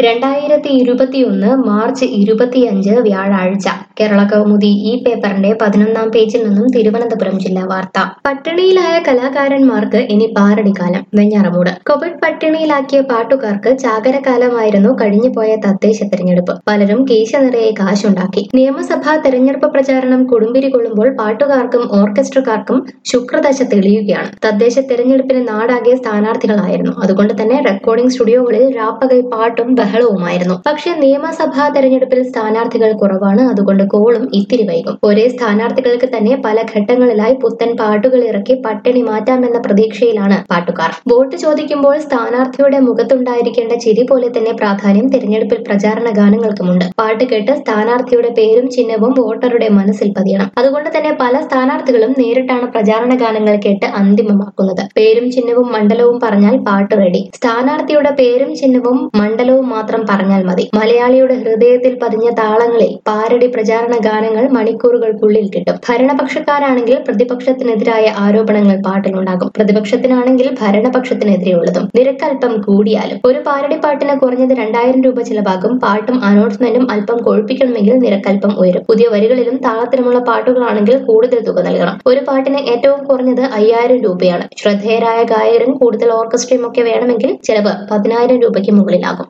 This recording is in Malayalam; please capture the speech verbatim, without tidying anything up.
രണ്ടായിരത്തി ഇരുപത്തിയൊന്ന് മാർച്ച് ഇരുപത്തിയഞ്ച് വ്യാഴാഴ്ച കേരള കൗമുദി ഈ പേപ്പറിന്റെ പതിനൊന്നാം പേജിൽ നിന്നും തിരുവനന്തപുരം ജില്ലാ വാർത്ത. പട്ടിണിയിലായ കലാകാരന്മാർക്ക് ഇനി പാറടിക്കാലം. വെഞ്ഞാറമൂട് കോവിഡ് പട്ടിണിയിലാക്കിയ പാട്ടുകാർക്ക് ചാകരകാലമായിരുന്നു കഴിഞ്ഞുപോയ തദ്ദേശ തെരഞ്ഞെടുപ്പ്. പലരും കീശ നിറയെ കാശുണ്ടാക്കി. നിയമസഭാ തെരഞ്ഞെടുപ്പ് പ്രചാരണം കൊടുമ്പിരി കൊള്ളുമ്പോൾ പാട്ടുകാർക്കും ഓർക്കസ്ട്രക്കാർക്കും ശുക്രദശ തെളിയുകയാണ്. തദ്ദേശ തെരഞ്ഞെടുപ്പിന് നാടാകെ സ്ഥാനാർത്ഥികളായിരുന്നു. അതുകൊണ്ട് തന്നെ റെക്കോർഡിംഗ് സ്റ്റുഡിയോകളിൽ രാപ്പകൽ പാട്ടും ബഹളവുമായിരുന്നു. പക്ഷേ നിയമസഭാ തെരഞ്ഞെടുപ്പിൽ സ്ഥാനാർത്ഥികൾ കുറവാണ്. അതുകൊണ്ട് കോളും ഇത്തിരി വൈകും. ഒരേ സ്ഥാനാർത്ഥികൾക്ക് തന്നെ പല ഘട്ടങ്ങളിലായി പുത്തൻ പാട്ടുകൾ ഇറക്കി പട്ടിണി മാറ്റാമെന്ന പ്രതീക്ഷയിലാണ് പാട്ടുകാർ. വോട്ട് ചോദിക്കുമ്പോൾ സ്ഥാനാർത്ഥിയുടെ മുഖത്തുണ്ടായിരിക്കേണ്ട ചിരി പോലെ തന്നെ പ്രാധാന്യം തെരഞ്ഞെടുപ്പിൽ പ്രചാരണ ഗാനങ്ങൾക്കുമുണ്ട്. പാട്ട് കേട്ട് സ്ഥാനാർത്ഥിയുടെ പേരും ചിഹ്നവും വോട്ടറുടെ മനസ്സിൽ പതിയണം. അതുകൊണ്ട് തന്നെ പല സ്ഥാനാർത്ഥികളും നേരിട്ടാണ് പ്രചാരണ ഗാനങ്ങൾ കേട്ട് അന്തിമമാക്കുന്നത്. പേരും ചിഹ്നവും മണ്ഡലവും പറഞ്ഞാൽ പാട്ട് റെഡി. സ്ഥാനാർത്ഥിയുടെ പേരും ചിഹ്നവും മണ്ഡലവും മാത്രം പറഞ്ഞാൽ മതി. മലയാളിയുടെ ഹൃദയത്തിൽ പതിഞ്ഞ താളങ്ങളിൽ പാരടി പ്രചാരണ ഗാനങ്ങൾ മണിക്കൂറുകൾക്കുള്ളിൽ കിട്ടും. ഭരണപക്ഷക്കാരാണെങ്കിൽ പ്രതിപക്ഷത്തിനെതിരായ ആരോപണങ്ങൾ പാട്ടിലുണ്ടാകും. പ്രതിപക്ഷത്തിനാണെങ്കിൽ ഭരണപക്ഷത്തിനെതിരെയുള്ളതും. നിരക്കൽപ്പം കൂടിയാലും ഒരു പാരടി പാട്ടിന് കുറഞ്ഞത് രണ്ടായിരം രൂപ ചിലവാകും. പാട്ടും അനൗൺസ്മെന്റും അല്പം കൊഴുപ്പിക്കണമെങ്കിൽ നിരക്കൽപ്പം ഉയരും. പുതിയ വരികളിലും താളത്തിലുമുള്ള പാട്ടുകളാണെങ്കിൽ കൂടുതൽ തുക നൽകണം. ഒരു പാട്ടിന് ഏറ്റവും കുറഞ്ഞത് അയ്യായിരം രൂപയാണ്. ശ്രദ്ധേയരായ ഗായകരും കൂടുതൽ ഓർക്കസ്ട്രയും ഒക്കെ വേണമെങ്കിൽ ചിലവ് പതിനായിരം രൂപയ്ക്ക് മുകളിലാകും.